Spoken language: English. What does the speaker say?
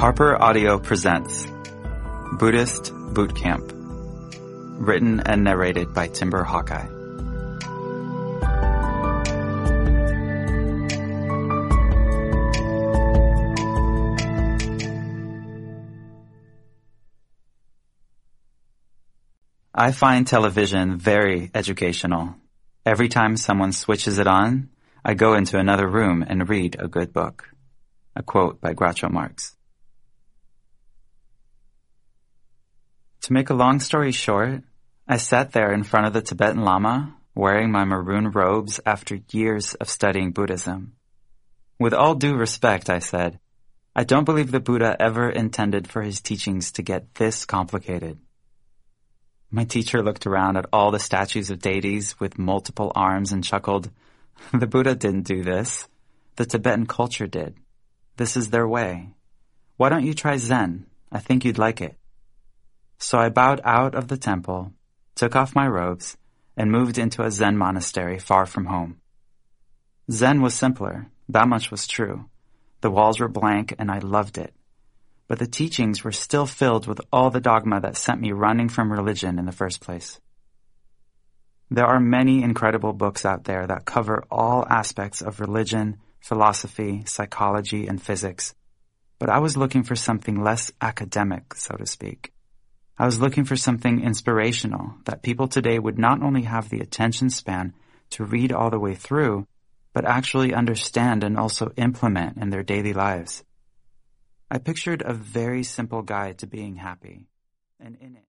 Harper Audio presents Buddhist Boot Camp, written and narrated by Timber Hawkeye. I find television very educational. Every time someone switches it on, I go into another room and read a good book. A quote by Groucho Marx. To make a long story short, I sat there in front of the Tibetan Lama, wearing my maroon robes after years of studying Buddhism. With all due respect, I said, I don't believe the Buddha ever intended for his teachings to get this complicated. My teacher looked around at all the statues of deities with multiple arms and chuckled, The Buddha didn't do this. The Tibetan culture did. This is their way. Why don't you try Zen? I think you'd like it. So I bowed out of the temple, took off my robes, and moved into a Zen monastery far from home. Zen was simpler, that much was true. The walls were blank and I loved it. But the teachings were still filled with all the dogma that sent me running from religion in the first place. There are many incredible books out there that cover all aspects of religion, philosophy, psychology, and physics. But I was looking for something less academic, so to speak. I was looking for something inspirational that people today would not only have the attention span to read all the way through, but actually understand and also implement in their daily lives. I pictured a very simple guide to being happy, and in it